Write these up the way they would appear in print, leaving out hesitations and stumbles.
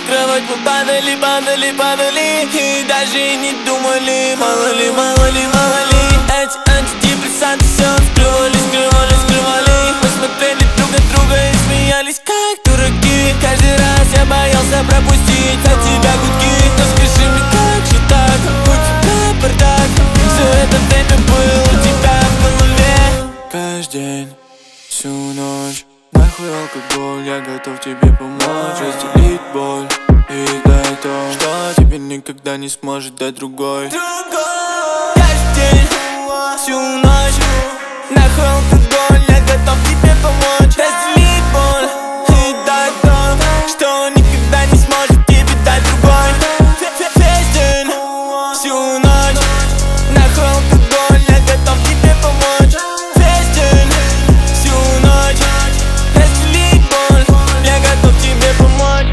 кровать мы падали, падали, падали, и даже и не думали. Мало ли, мало ли, мало ли. Эти антидепрессанты все скрывали, скрывали, скрывали. Мы смотрели друг на друга и смеялись как дураки. Каждый раз я боялся пропустить от тебя гудки. Но скажи мне, как же так? У тебя бардак. Все это время был у тебя в голове. Каждый день, всю ночь. Нахуй алкоголь, я готов тебе помочь. Разделить боль и дать то, что тебе никогда не сможет дать другой. Каждый день, всю ночь. Нахуй алкоголь, я готов тебе помочь. Разделить боль и дать то, что никогда не сможет тебе дать другой. Весь день, всю ночь. Нахуй алкоголь, я готов тебе помочь. Весь день, всю ночь. Разделить боль, я готов тебе помочь.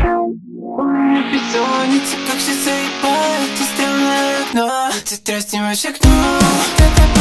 Бессонница, как сейчас заебает. Ты странное окно, ты страсти в окно.